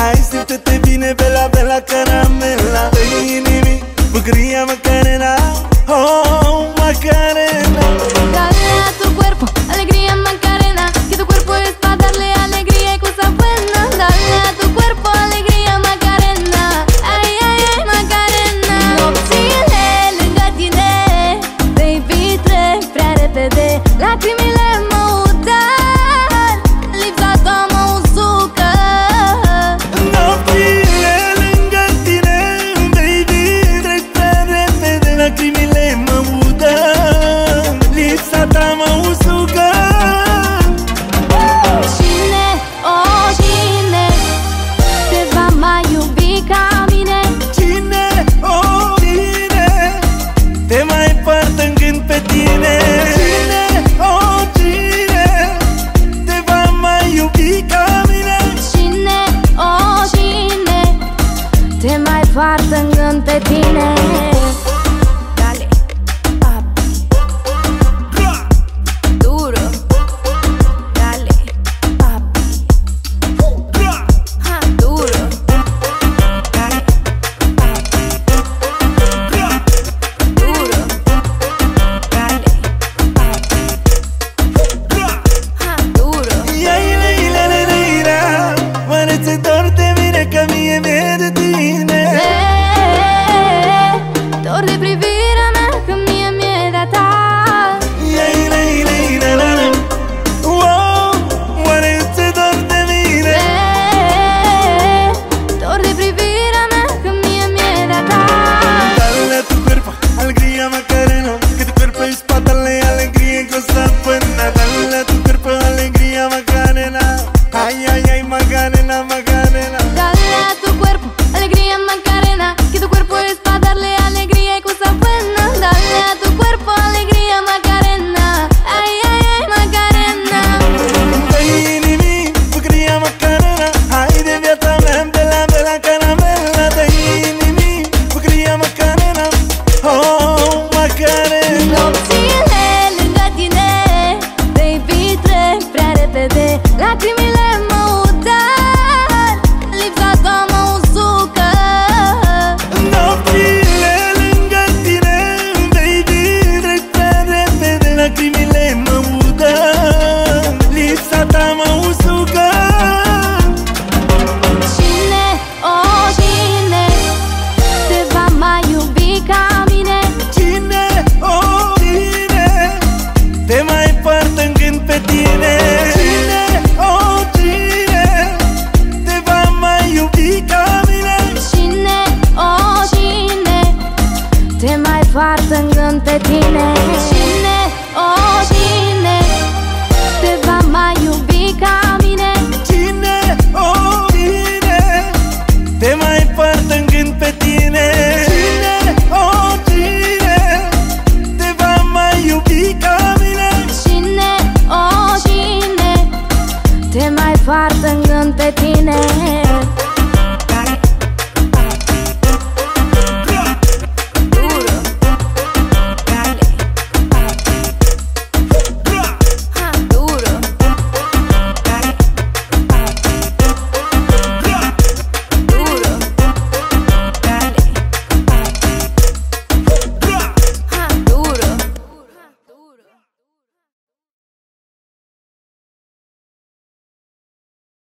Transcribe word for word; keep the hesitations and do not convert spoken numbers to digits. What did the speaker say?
Hai, simte-te bine, bella, bella caramella. Dă-i inimii bucuria Macarena. Oh, Macarena. Dale a tu cuerpo alegría Macarena, que tu cuerpo es para darle alegría y cosas buenas. Dale a tu cuerpo alegría Macarena. Ay, ay, ay, Macarena. Nopțile lângă tine, baby, trec prea repede. Lacrimile mă udar, lipsa ta mă usucă. Nopțile lângă tine, baby, trec prea repede. Lacrimile mă udar, lipsa ta mă usucă. Cine, oh, cine te va mai iubi ca mine? Cine, oh, cine te mai poartă în gând pe tine? Cine, oh, cine te va mai iubi ca mine? Cine, oh, cine te mai poartă în gând pe tine? Dale, papi, duro. Dale, papi, ha, duro. Dale, papi, duro. Dale, papi, ha, duro. Ia, ila, ila, ila, ila. Oare ți-e dor de mine, că mie mi-e